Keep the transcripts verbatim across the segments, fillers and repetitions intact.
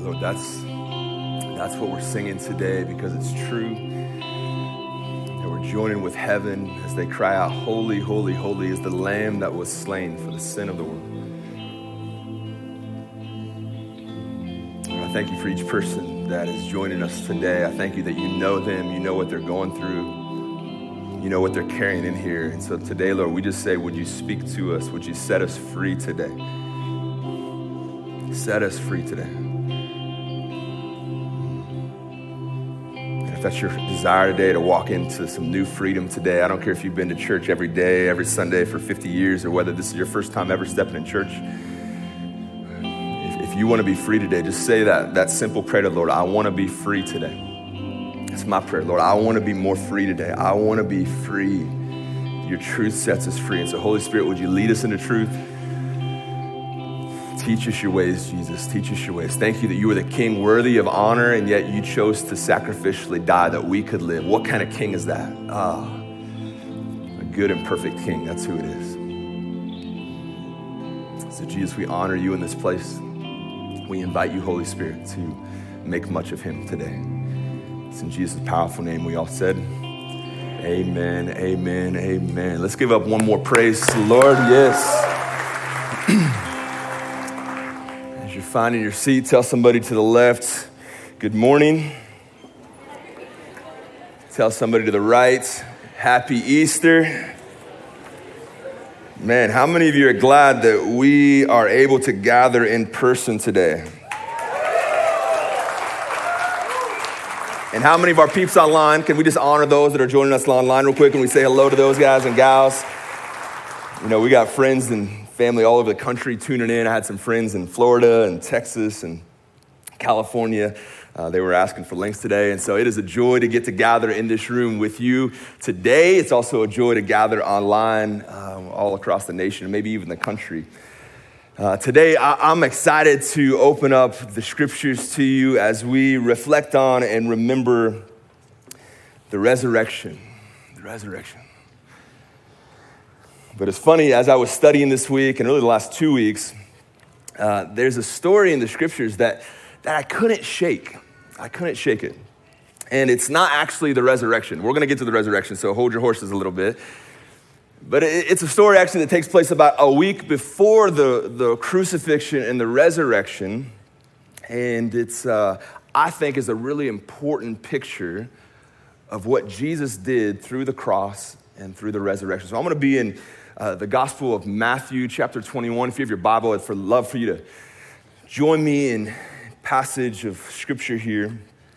Lord, that's, that's what we're singing today because it's true. That we're joining with heaven as they cry out, holy, holy, holy is the Lamb that was slain for the sin of the world. Lord, I thank you for each person that is joining us today. I thank you that you know them, you know what they're going through, you know what they're carrying in here. And so today, Lord, we just say, would you speak to us? Would you set us free today? Set us free today. And if that's your desire today to walk into some new freedom today, I don't care if you've been to church every day, every Sunday for fifty years, or whether this is your first time ever stepping in church. If, if you want to be free today, just say that, that simple prayer to the Lord, I want to be free today. That's my prayer, Lord. I want to be more free today. I want to be free. Your truth sets us free. And so Holy Spirit, would you lead us into truth? Teach us your ways, Jesus. Teach us your ways. Thank you that you are the King worthy of honor, and yet you chose to sacrificially die that we could live. What kind of King is that? Ah, a good and perfect King. That's who it is. So Jesus, we honor you in this place. We invite you, Holy Spirit, to make much of him today. It's in Jesus' powerful name we all said, amen, amen, amen. Let's give up one more praise to the Lord. Yes. As you're finding your seat, tell somebody to the left, good morning. Tell somebody to the right, happy Easter. Man, how many of you are glad that we are able to gather in person today? And how many of our peeps online, can we just honor those that are joining us online real quick and we say hello to those guys and gals? You know, we got friends and family all over the country tuning in. I had some friends in Florida and Texas and California. Uh, they were asking for links today. And so it is a joy to get to gather in this room with you today. It's also a joy to gather online um, all across the nation and maybe even the country. Uh, today, I- I'm excited to open up the scriptures to you as we reflect on and remember the resurrection, the resurrection. But it's funny, as I was studying this week and really the last two weeks, uh, there's a story in the scriptures that, that I couldn't shake. I couldn't shake it. And it's not actually the resurrection. We're going to get to the resurrection, so hold your horses a little bit. But it's a story actually that takes place about a week before the, the crucifixion and the resurrection. And it's, uh, I think, is a really important picture of what Jesus did through the cross and through the resurrection. So I'm going to be in uh, the Gospel of Matthew, chapter twenty-one. If you have your Bible, I'd for love for you to join me in a passage of scripture here.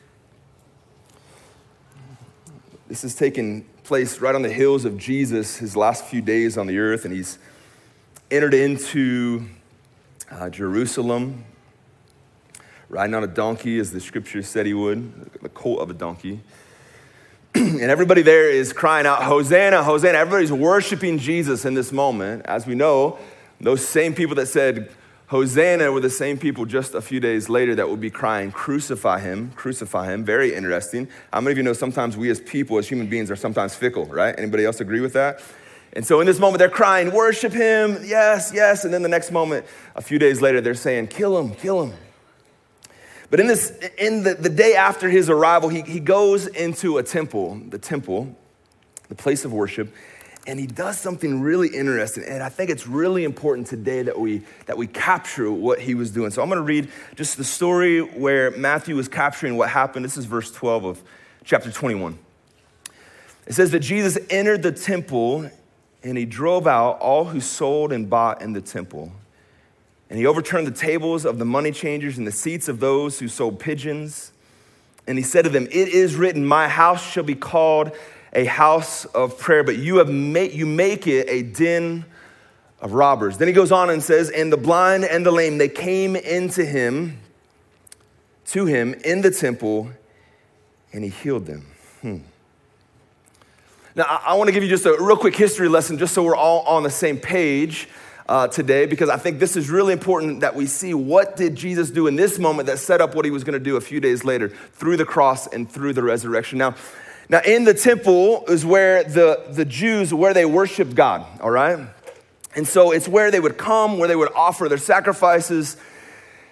This is taken place right on the heels of Jesus, his last few days on the earth, and he's entered into uh, Jerusalem, riding on a donkey, as the scripture said he would, the colt of a donkey. And everybody there is crying out, Hosanna, Hosanna. Everybody's worshiping Jesus in this moment. As we know, those same people that said Hosanna were the same people just a few days later that would be crying, crucify him, crucify him. Very interesting. How many of you know sometimes we as people, as human beings, are sometimes fickle, right? Anybody else agree with that? And so in this moment, they're crying, worship him, yes, yes. And then the next moment, a few days later, they're saying, kill him, kill him. But in this, in the, the day after his arrival, he, he goes into a temple, the temple, the place of worship, and he does something really interesting. And I think it's really important today that we that we capture what he was doing. So I'm going to read just the story where Matthew was capturing what happened. This is verse twelve of chapter twenty-one. It says that Jesus entered the temple and he drove out all who sold and bought in the temple. And he overturned the tables of the money changers and the seats of those who sold pigeons. And he said to them, it is written, my house shall be called a house of prayer, but you have made, you make it a den of robbers. Then he goes on and says, and the blind and the lame, they came into him, to him in the temple, and he healed them. Hmm. Now, I, I want to give you just a real quick history lesson, just so we're all on the same page uh, today, because I think this is really important that we see what did Jesus do in this moment that set up what he was going to do a few days later through the cross and through the resurrection. Now, Now, in the temple is where the, the Jews, where they worshiped God, all right? And so it's where they would come, where they would offer their sacrifices.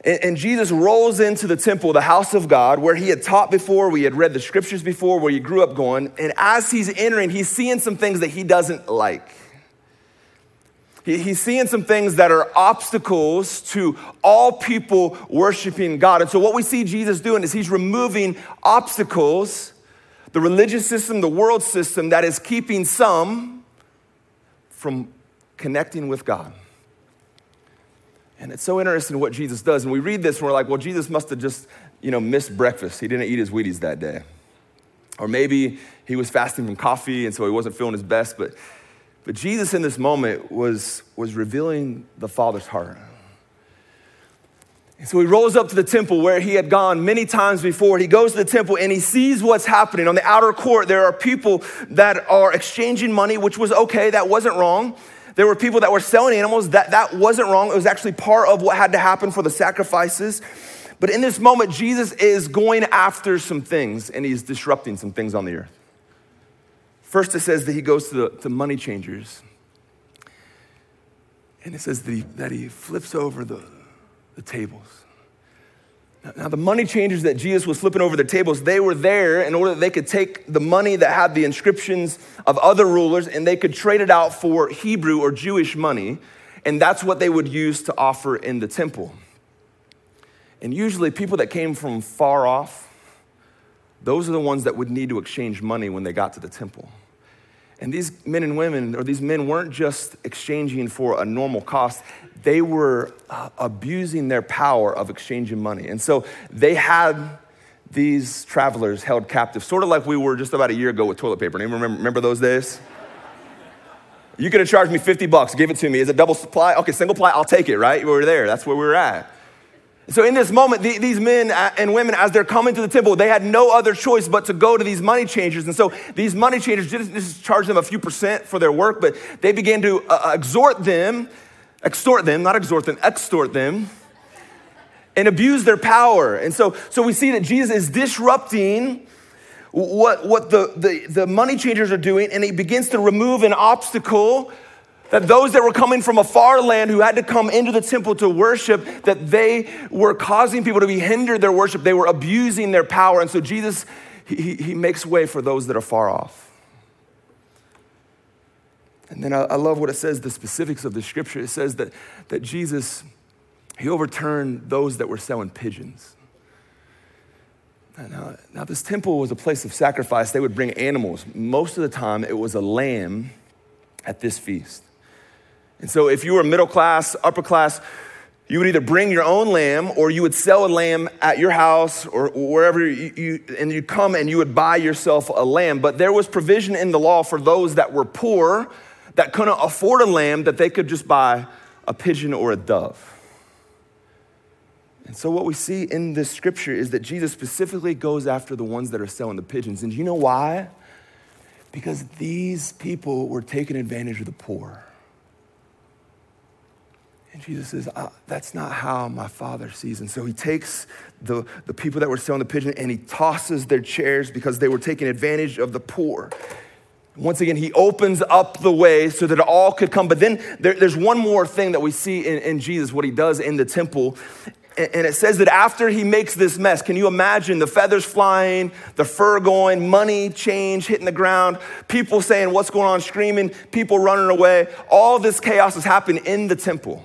And, and Jesus rolls into the temple, the house of God, where he had taught before, where he had read the scriptures before, where he grew up going. And as he's entering, he's seeing some things that he doesn't like. He, he's seeing some things that are obstacles to all people worshiping God. And so what we see Jesus doing is he's removing obstacles, the religious system, the world system that is keeping some from connecting with God. And it's so interesting what Jesus does. And we read this and we're like, well, Jesus must have just, you know, missed breakfast. He didn't eat his Wheaties that day. Or maybe he was fasting from coffee and so he wasn't feeling his best. But, but Jesus in this moment was, was revealing the Father's heart. And so he rolls up to the temple where he had gone many times before. He goes to the temple and he sees what's happening. On the outer court, there are people that are exchanging money, which was okay, that wasn't wrong. There were people that were selling animals. That, that wasn't wrong. It was actually part of what had to happen for the sacrifices. But in this moment, Jesus is going after some things and he's disrupting some things on the earth. First, it says that he goes to the to money changers. And it says that he, that he flips over the, the tables. Now, the money changers that Jesus was flipping over their tables, they were there in order that they could take the money that had the inscriptions of other rulers and they could trade it out for Hebrew or Jewish money. And that's what they would use to offer in the temple. And usually people that came from far off, those are the ones that would need to exchange money when they got to the temple. And these men and women, or these men weren't just exchanging for a normal cost, they were uh, abusing their power of exchanging money. And so they had these travelers held captive, sort of like we were just about a year ago with toilet paper. Anyone remember, remember those days? You could have charged me fifty bucks, give it to me. Is it double supply? Okay, single ply, I'll take it, right? We were there, that's where we were at. So in this moment, the, these men and women, as they're coming to the temple, they had no other choice but to go to these money changers. And so these money changers didn't just charge them a few percent for their work, but they began to uh, exhort them, extort them, not exhort them, extort them, and abuse their power. And so, so we see that Jesus is disrupting what, what the, the, the money changers are doing, and he begins to remove an obstacle that those that were coming from a far land who had to come into the temple to worship, that they were causing people to be hindered their worship. They were abusing their power. And so Jesus, he, he makes way for those that are far off. And then I, I love what it says, the specifics of the scripture. It says that, that Jesus, he overturned those that were selling pigeons. Now, now, this temple was a place of sacrifice. They would bring animals. Most of the time, it was a lamb at this feast. And so if you were middle class, upper class, you would either bring your own lamb or you would sell a lamb at your house or wherever you, you and you'd come and you would buy yourself a lamb. But there was provision in the law for those that were poor, that couldn't afford a lamb, that they could just buy a pigeon or a dove. And so what we see in this scripture is that Jesus specifically goes after the ones that are selling the pigeons. And do you know why? Because these people were taking advantage of the poor. And Jesus says, uh, that's not how my Father sees. And so he takes the, the people that were selling the pigeon and he tosses their chairs because they were taking advantage of the poor. Once again, he opens up the way so that all could come. But then there, there's one more thing that we see in, in Jesus, what he does in the temple. And, and it says that after he makes this mess, can you imagine the feathers flying, the fur going, money, change hitting the ground, people saying what's going on, screaming, people running away. All this chaos is happening in the temple.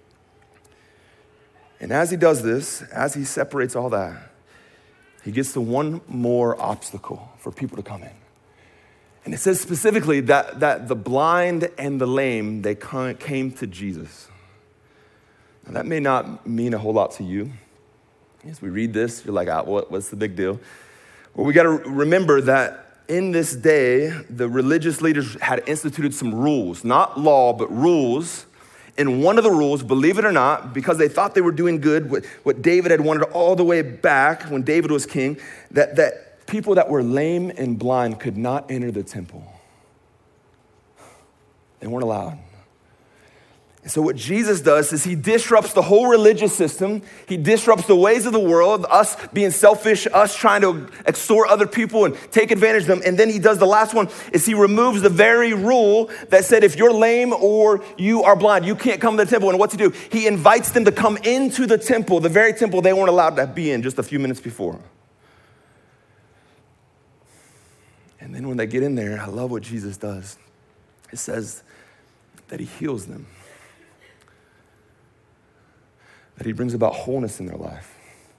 And as he does this, as he separates all that, he gets to one more obstacle for people to come in. And it says specifically that, that the blind and the lame, they came to Jesus. Now that may not mean a whole lot to you. As we read this, you're like, ah, what, what's the big deal? Well, we got to remember that in this day, the religious leaders had instituted some rules, not law, but rules. And one of the rules, believe it or not, because they thought they were doing good, what, what David had wanted all the way back when David was king, that, that people that were lame and blind could not enter the temple. They weren't allowed. So what Jesus does is he disrupts the whole religious system. He disrupts the ways of the world, us being selfish, us trying to extort other people and take advantage of them. And then he does the last one is he removes the very rule that said if you're lame or you are blind, you can't come to the temple. And what's he do? He invites them to come into the temple, the very temple they weren't allowed to be in just a few minutes before. And then when they get in there, I love what Jesus does. It says that he heals them. That he brings about wholeness in their life,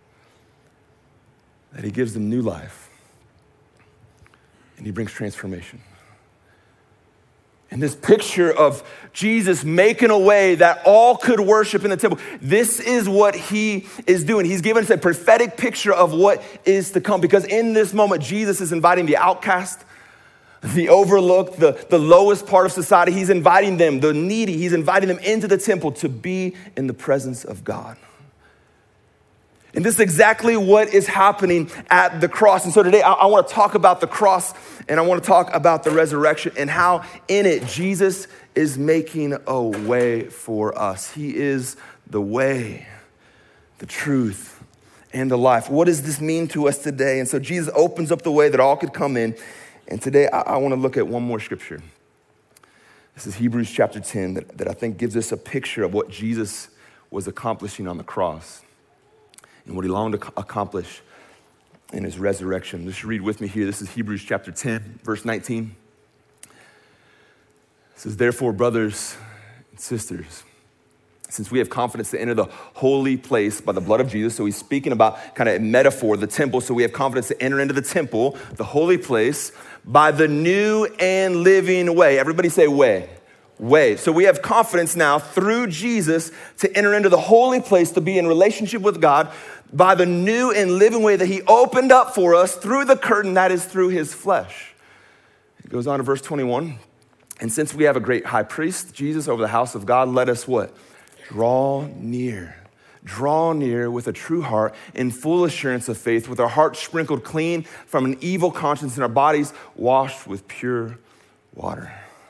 that he gives them new life, and he brings transformation. And this picture of Jesus making a way that all could worship in the temple, this is what he is doing. He's given us a prophetic picture of what is to come, because in this moment, Jesus is inviting the outcast, the overlooked, the, the lowest part of society. He's inviting them, the needy, he's inviting them into the temple to be in the presence of God. And this is exactly what is happening at the cross. And so today I, I want to talk about the cross, and I want to talk about the resurrection and how in it Jesus is making a way for us. He is the way, the truth, and the life. What does this mean to us today? And so Jesus opens up the way that all could come in. And today, I, I want to look at one more scripture. This is Hebrews chapter ten that, that I think gives us a picture of what Jesus was accomplishing on the cross and what he longed to accomplish in his resurrection. Just read with me here. This is Hebrews chapter ten, verse nineteen. It says, therefore, brothers and sisters, since we have confidence to enter the holy place by the blood of Jesus. So he's speaking about kind of a metaphor, the temple. So we have confidence to enter into the temple, the holy place, by the new and living way. Everybody say way. Way. So we have confidence now through Jesus to enter into the holy place, to be in relationship with God by the new and living way that he opened up for us through the curtain that is through his flesh. It goes on to verse twenty-one. And since we have a great high priest, Jesus, over the house of God, let us what? Draw near. Draw near with a true heart in full assurance of faith, with our hearts sprinkled clean from an evil conscience and our bodies washed with pure water.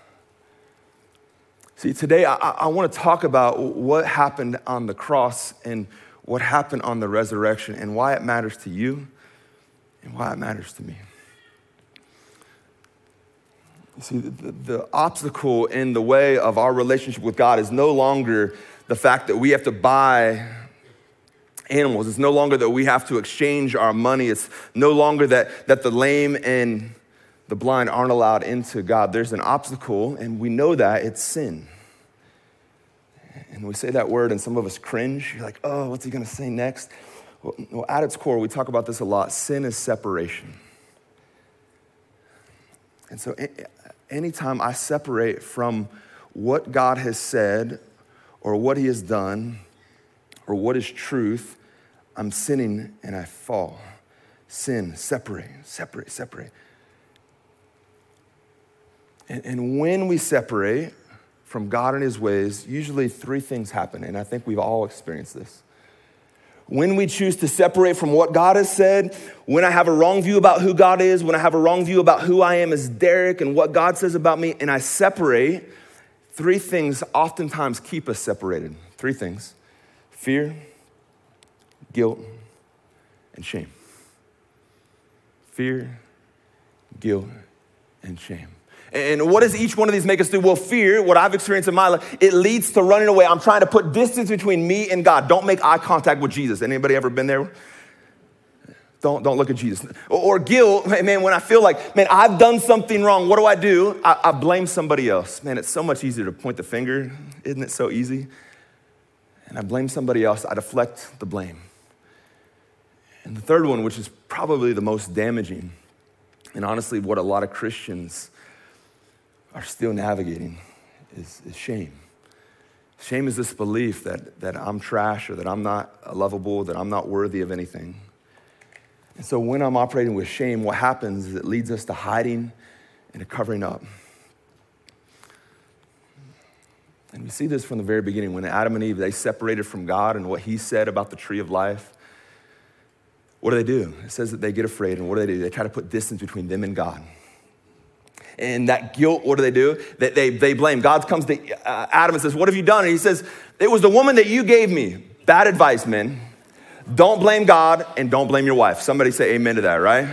See, today I, I want to talk about what happened on the cross and what happened on the resurrection and why it matters to you and why it matters to me. You see, the, the obstacle in the way of our relationship with God is no longer the fact that we have to buy animals. It's no longer that we have to exchange our money. It's no longer that, that the lame and the blind aren't allowed into God. There's an obstacle, and we know that it's sin. And we say that word, and some of us cringe. You're like, oh, what's he going to say next? Well, well, at its core, we talk about this a lot. Sin is separation. And so anytime I separate from what God has said or what he has done or what is truth, I'm sinning and I fall. Sin, separate, separate, separate. And, and when we separate from God and his ways, usually three things happen, and I think we've all experienced this. When we choose to separate from what God has said, when I have a wrong view about who God is, when I have a wrong view about who I am as Derek and what God says about me, and I separate, three things oftentimes keep us separated. Three things: fear, guilt, and shame. Fear, guilt, and shame. And what does each one of these make us do? Well, fear, what I've experienced in my life, it leads to running away. I'm trying to put distance between me and God. Don't make eye contact with Jesus. Anybody ever been there? Don't, don't look at Jesus. Or, or guilt, man, when I feel like, man, I've done something wrong, what do I do? I, I blame somebody else. Man, it's so much easier to point the finger. Isn't it so easy? And I blame somebody else. I deflect the blame. And the third one, which is probably the most damaging, and honestly what a lot of Christians are still navigating, is, is shame. Shame is this belief that, that I'm trash, or that I'm not lovable, that I'm not worthy of anything. And so when I'm operating with shame, what happens is it leads us to hiding and to covering up. And we see this from the very beginning. When Adam and Eve, they separated from God and what he said about the tree of life, what do they do? It says that they get afraid, and what do they do? They try to put distance between them and God. And that guilt, what do they do? They, they, they blame. God comes to uh, Adam and says, what have you done? And he says, it was the woman that you gave me. Bad advice, men. Don't blame God and don't blame your wife. Somebody say amen to that, right?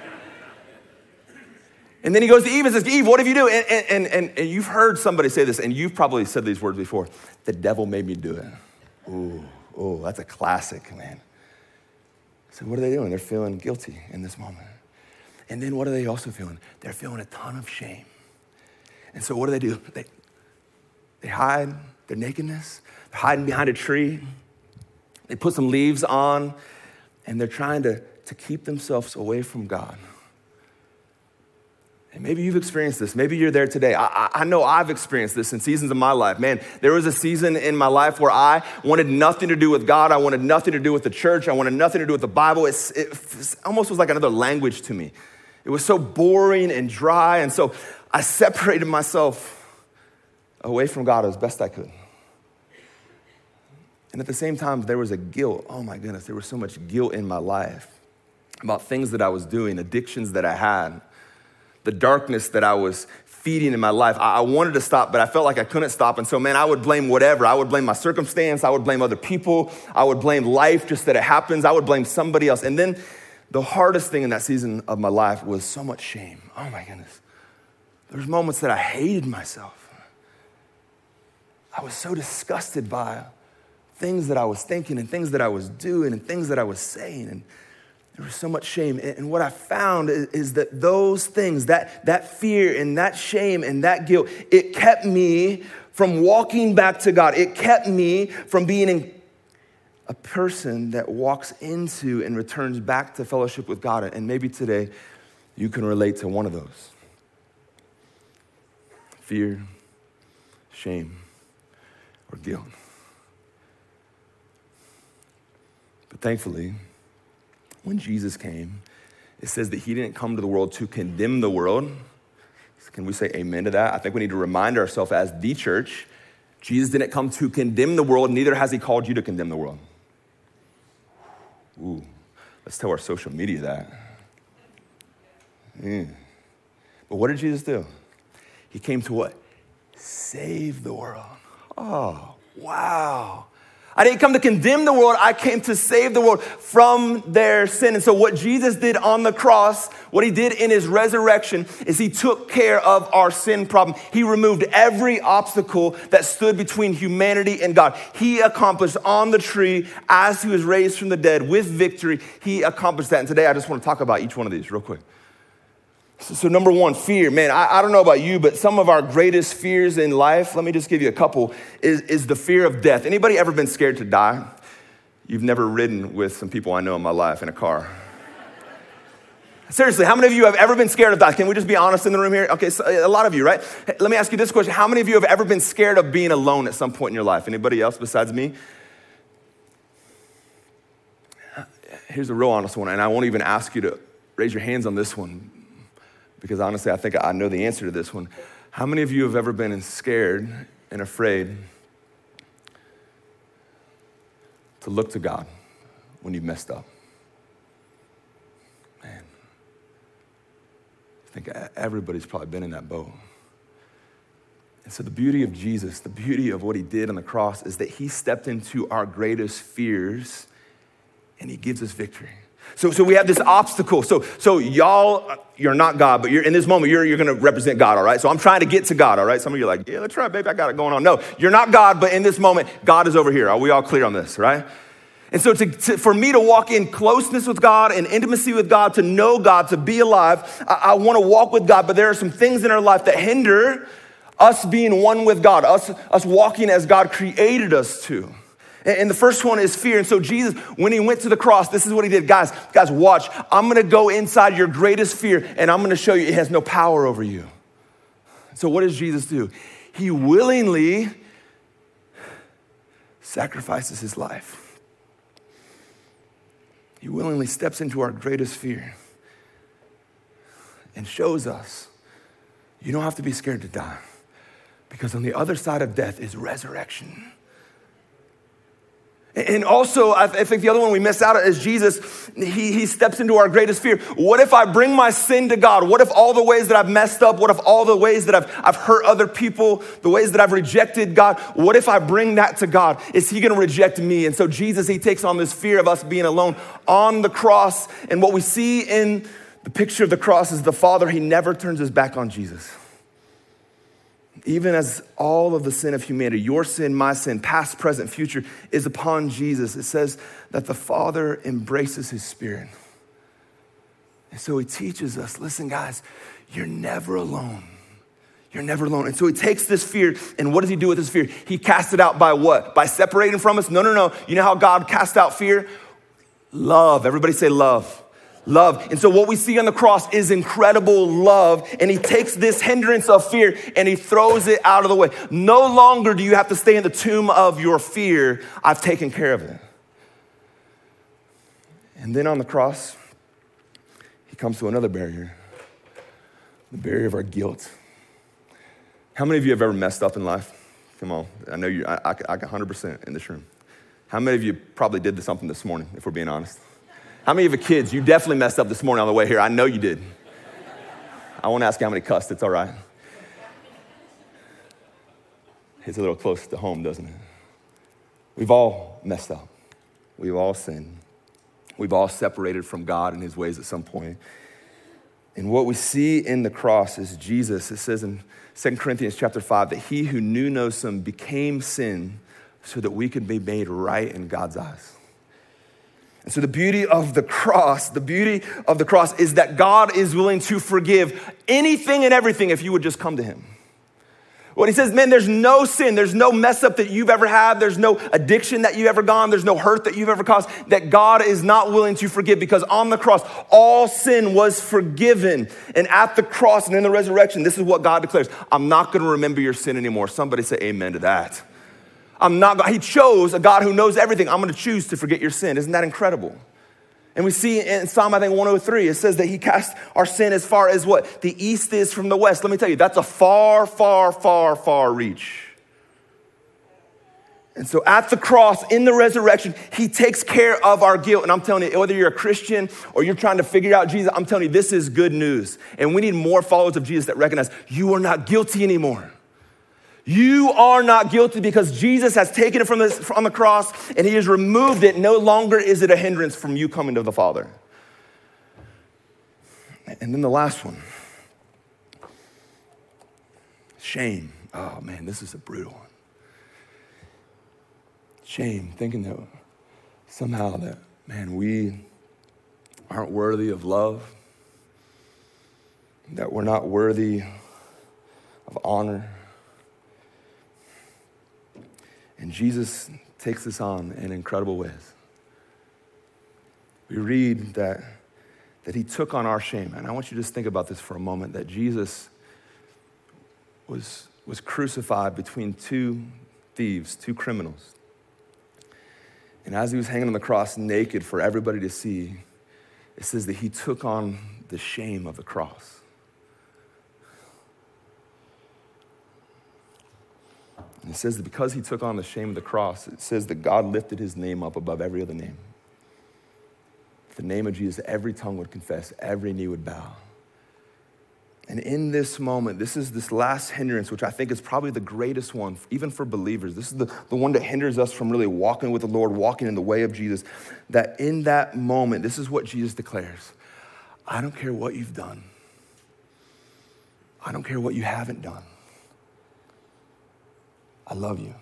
And then he goes to Eve and says, Eve, what have you do? And, and, and, and you've heard somebody say this, and you've probably said these words before. The devil made me do it. Ooh, ooh, that's a classic, man. So what are they doing? They're feeling guilty in this moment. And then what are they also feeling? They're feeling a ton of shame. And so what do they do? They, they hide their nakedness. They're hiding behind a tree. They put some leaves on, and they're trying to, to keep themselves away from God. And maybe you've experienced this. Maybe you're there today. I, I know I've experienced this in seasons of my life. Man, there was a season in my life where I wanted nothing to do with God. I wanted nothing to do with the church. I wanted nothing to do with the Bible. It's, it almost was like another language to me. It was so boring and dry. And so I separated myself away from God as best I could. And at the same time, there was a guilt. Oh my goodness, there was so much guilt in my life about things that I was doing, addictions that I had, the darkness that I was feeding in my life. I wanted to stop, but I felt like I couldn't stop. And so, man, I would blame whatever. I would blame my circumstance. I would blame other people. I would blame life just that it happens. I would blame somebody else. And then the hardest thing in that season of my life was so much shame. Oh my goodness. There was moments that I hated myself. I was so disgusted by things that I was thinking and things that I was doing and things that I was saying. And there was so much shame. And what I found is, is that those things, that, that fear and that shame and that guilt, it kept me from walking back to God. It kept me from being in a person that walks into and returns back to fellowship with God. And maybe today you can relate to one of those. Fear, shame, or guilt. But thankfully, when Jesus came, it says that he didn't come to the world to condemn the world. Can we say amen to that? I think we need to remind ourselves as the church, Jesus didn't come to condemn the world, neither has he called you to condemn the world. Ooh, let's tell our social media that. Mm. But what did Jesus do? He came to what? Save the world. Oh, wow. I didn't come to condemn the world. I came to save the world from their sin. And so what Jesus did on the cross, what he did in his resurrection, is he took care of our sin problem. He removed every obstacle that stood between humanity and God. He accomplished on the tree as he was raised from the dead with victory. He accomplished that. And today I just want to talk about each one of these real quick. So, so number one, fear. Man, I, I don't know about you, but some of our greatest fears in life, let me just give you a couple, is, is the fear of death. Anybody ever been scared to die? You've never ridden with some people I know in my life in a car. Seriously, how many of you have ever been scared of death? Can we just be honest in the room here? Okay, so a lot of you, right? Hey, let me ask you this question. How many of you have ever been scared of being alone at some point in your life? Anybody else besides me? Here's a real honest one, and I won't even ask you to raise your hands on this one, because honestly, I think I know the answer to this one. How many of you have ever been scared and afraid to look to God when you've messed up? Man, I think everybody's probably been in that boat. And so the beauty of Jesus, the beauty of what he did on the cross is that he stepped into our greatest fears and he gives us victory. So, so we have this obstacle. So, so y'all, you're not God, but you're in this moment, you're, you're going to represent God, all right? So I'm trying to get to God, all right? Some of you are like, yeah, that's right, baby, I got it going on. No, you're not God, but in this moment, God is over here. Are we all clear on this, right? And so to, to, for me to walk in closeness with God and intimacy with God, to know God, to be alive, I, I want to walk with God, but there are some things in our life that hinder us being one with God, us, us walking as God created us to. And the first one is fear. And so Jesus, when he went to the cross, this is what he did. Guys, guys, watch. I'm going to go inside your greatest fear, and I'm going to show you it has no power over you. So what does Jesus do? He willingly sacrifices his life. He willingly steps into our greatest fear and shows us you don't have to be scared to die, because on the other side of death is resurrection. And also, I think the other one we miss out on is Jesus, he, he steps into our greatest fear. What if I bring my sin to God? What if all the ways that I've messed up, what if all the ways that I've, I've hurt other people, the ways that I've rejected God, what if I bring that to God? Is he gonna reject me? And so Jesus, he takes on this fear of us being alone on the cross. And what we see in the picture of the cross is the Father, he never turns his back on Jesus. Even as all of the sin of humanity, your sin, my sin, past, present, future, is upon Jesus, it says that the Father embraces his Spirit. And so he teaches us, listen, guys, you're never alone. You're never alone. And so he takes this fear, and what does he do with this fear? He casts it out by what? By separating from us? No, no, no. You know how God cast out fear? Love. Everybody say love. Love. And so what we see on the cross is incredible love. And he takes this hindrance of fear and he throws it out of the way. No longer do you have to stay in the tomb of your fear. I've taken care of it. And then on the cross, he comes to another barrier, the barrier of our guilt. How many of you have ever messed up in life? Come on. I know you, I, I, I one hundred percent in this room. How many of you probably did something this morning, if we're being honest? How many of you kids, you definitely messed up this morning on the way here? I know you did. I won't ask you how many cussed, it's all right. It's a little close to home, doesn't it? We've all messed up. We've all sinned. We've all separated from God and his ways at some point. And what we see in the cross is Jesus. It says in Second Corinthians chapter five that he who knew no sin became sin so that we could be made right in God's eyes. And so the beauty of the cross, the beauty of the cross is that God is willing to forgive anything and everything if you would just come to him. When he says, man, there's no sin, there's no mess up that you've ever had, there's no addiction that you've ever gone, there's no hurt that you've ever caused, that God is not willing to forgive because on the cross, all sin was forgiven. And at the cross and in the resurrection, this is what God declares. I'm not gonna remember your sin anymore. Somebody say amen to that. I'm not, he chose a God who knows everything. I'm gonna choose to forget your sin. Isn't that incredible? And we see in Psalm, I think one oh three, it says that he cast our sin as far as what? The east is from the west. Let me tell you, that's a far, far, far, far reach. And so at the cross, in the resurrection, he takes care of our guilt. And I'm telling you, whether you're a Christian or you're trying to figure out Jesus, I'm telling you, this is good news. And we need more followers of Jesus that recognize you are not guilty anymore. You are not guilty because Jesus has taken it from, this, from the cross and he has removed it. No longer is it a hindrance from you coming to the Father. And then the last one, shame. Oh man, this is a brutal one. Shame, thinking that somehow that, man, we aren't worthy of love, that we're not worthy of honor. And Jesus takes this on in incredible ways. We read that, that he took on our shame. And I want you to just think about this for a moment, that Jesus was, was crucified between two thieves, two criminals. And as he was hanging on the cross naked for everybody to see, it says that he took on the shame of the cross. And it says that because he took on the shame of the cross, it says that God lifted his name up above every other name. The name of Jesus, every tongue would confess, every knee would bow. And in this moment, this is this last hindrance, which I think is probably the greatest one, even for believers. This is the, the one that hinders us from really walking with the Lord, walking in the way of Jesus. That in that moment, this is what Jesus declares. I don't care what you've done. I don't care what you haven't done. I love you.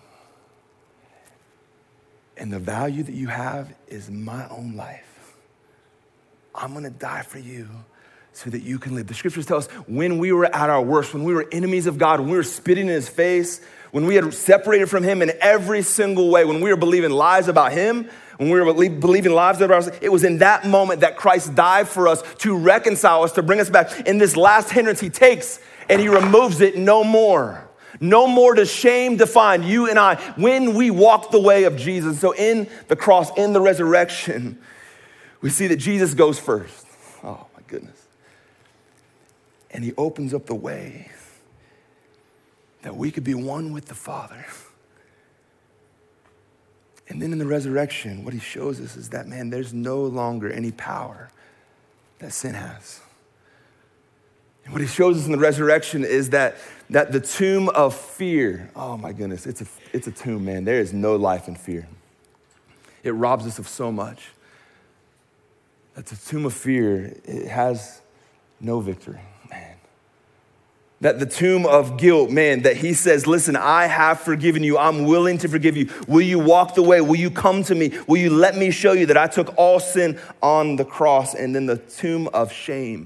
And the value that you have is my own life. I'm gonna die for you so that you can live. The scriptures tell us when we were at our worst, when we were enemies of God, when we were spitting in his face, when we had separated from him in every single way, when we were believing lies about him, when we were believing lies about us, it was in that moment that Christ died for us to reconcile us, to bring us back. In this last hindrance, he takes and he removes it no more. No more does shame define you and I when we walk the way of Jesus. So in the cross, in the resurrection, we see that Jesus goes first. Oh my goodness. And he opens up the way that we could be one with the Father. And then in the resurrection, what he shows us is that, man, there's no longer any power that sin has. And what he shows us in the resurrection is that, that the tomb of fear, oh my goodness, it's a, it's a tomb, man. There is no life in fear. It robs us of so much. That the tomb of fear, it has no victory, man. That the tomb of guilt, man, that he says, listen, I have forgiven you. I'm willing to forgive you. Will you walk the way? Will you come to me? Will you let me show you that I took all sin on the cross? And then the tomb of shame,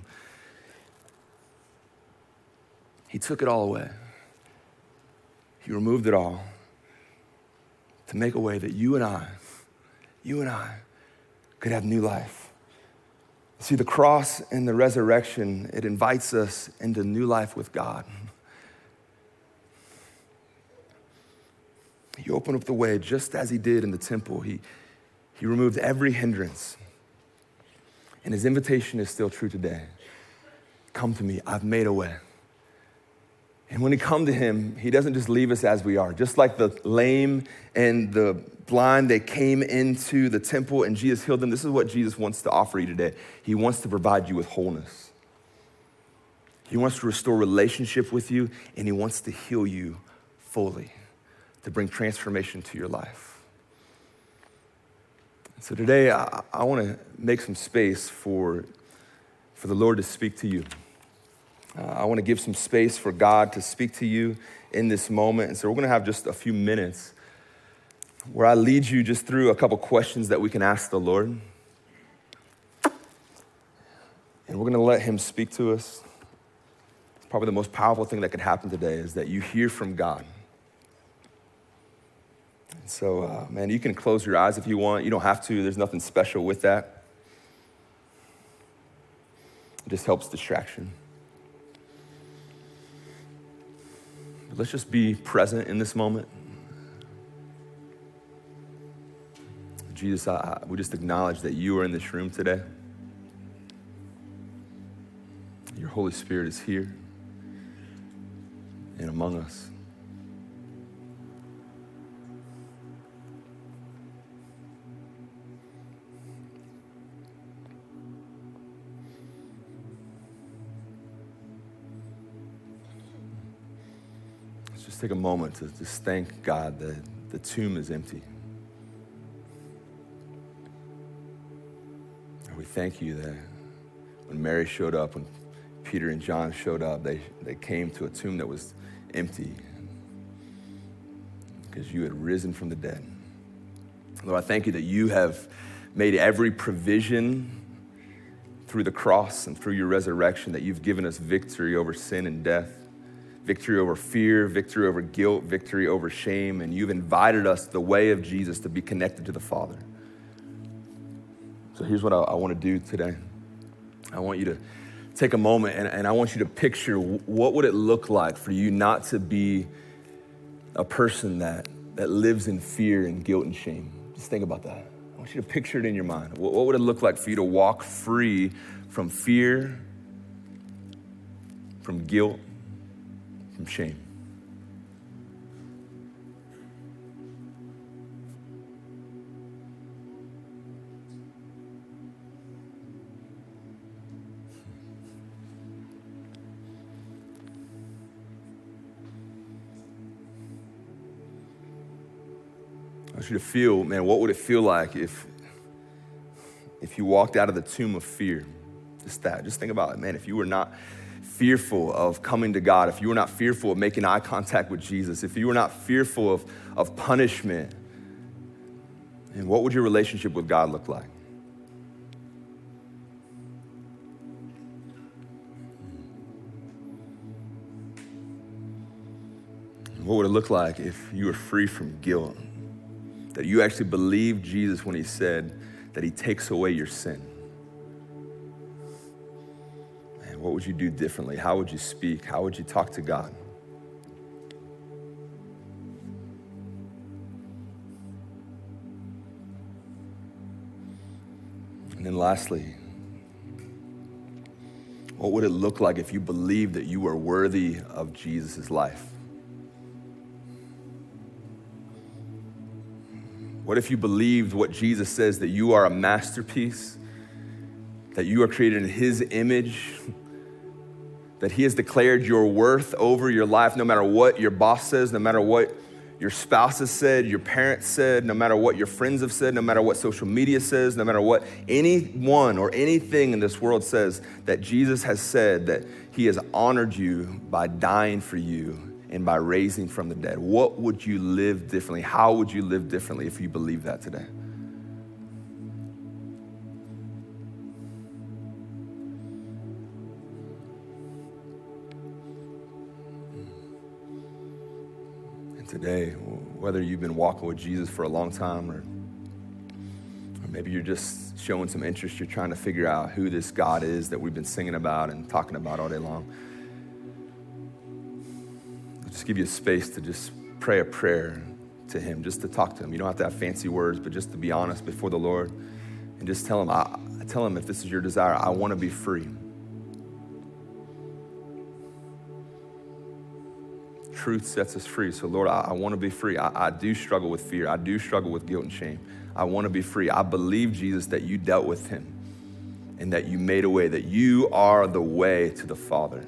he took it all away. He removed it all to make a way that you and I, you and I could have new life. See, the cross and the resurrection, it invites us into new life with God. He opened up the way just as he did in the temple. He, he removed every hindrance. And his invitation is still true today. Come to me, I've made a way. And when we come to him, he doesn't just leave us as we are. Just like the lame and the blind, they came into the temple and Jesus healed them. This is what Jesus wants to offer you today. He wants to provide you with wholeness. He wants to restore relationship with you, and he wants to heal you fully, to bring transformation to your life. So today, I, I want to make some space for, for the Lord to speak to you. Uh, I want to give some space for God to speak to you in this moment. And so we're going to have just a few minutes where I lead you just through a couple questions that we can ask the Lord. And we're going to let him speak to us. It's probably the most powerful thing that could happen today is that you hear from God. And so, uh, man, you can close your eyes if you want. You don't have to. There's nothing special with that. It just helps distraction. Let's just be present in this moment. Jesus, I, I, we just acknowledge that you are in this room today. Your Holy Spirit is here and among us. Just take a moment to just thank God that the tomb is empty. And we thank you that when Mary showed up, when Peter and John showed up, they, they came to a tomb that was empty because you had risen from the dead. Lord, I thank you that you have made every provision through the cross and through your resurrection, that you've given us victory over sin and death. Victory over fear, victory over guilt, victory over shame, and you've invited us the way of Jesus to be connected to the Father. So here's what I, I want to do today. I want you to take a moment and, and I want you to picture what would it look like for you not to be a person that, that lives in fear and guilt and shame. Just think about that. I want you to picture it in your mind. What, what would it look like for you to walk free from fear, from guilt, from shame? I want you to feel, man, what would it feel like if, if you walked out of the tomb of fear? Just that, just think about it, man, if you were not fearful of coming to God, if you were not fearful of making eye contact with Jesus, if you were not fearful of, of punishment, and what would your relationship with God look like? What would it look like if you were free from guilt? That you actually believed Jesus when he said that he takes away your sin? Man, what would you do differently? How would you speak? How would you talk to God? And then lastly, what would it look like if you believed that you were worthy of Jesus' life? What What if you believed what Jesus says, that you are a masterpiece, that you are created in his image, that he has declared your worth over your life, no matter what your boss says, no matter what your spouse has said, your parents said, no matter what your friends have said, no matter what social media says, no matter what anyone or anything in this world says, that Jesus has said that he has honored you by dying for you and by raising from the dead. What would you live differently? How would you live differently if you believe that today? Today, whether you've been walking with Jesus for a long time or, or maybe you're just showing some interest, you're trying to figure out who this God is that we've been singing about and talking about all day long. I'll just give you a space to just pray a prayer to him, just to talk to him. You don't have to have fancy words, but just to be honest before the Lord and just tell him, I, tell him if this is your desire, I want to be free. Truth sets us free. So Lord, I, I want to be free. I, I do struggle with fear. I do struggle with guilt and shame. I want to be free. I believe, Jesus, that you dealt with him and that you made a way, that you are the way to the Father.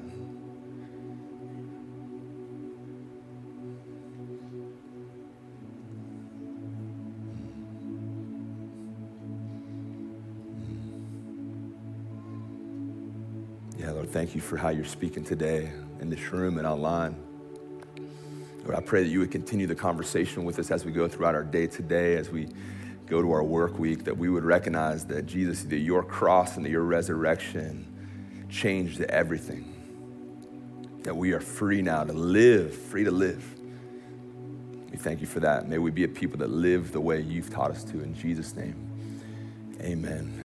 Yeah, Lord, thank you for how you're speaking today in this room and online. Lord, I pray that you would continue the conversation with us as we go throughout our day today, as we go to our work week, that we would recognize that Jesus, that your cross and that your resurrection changed everything, that we are free now to live, free to live. We thank you for that. May we be a people that live the way you've taught us to. In Jesus' name, amen.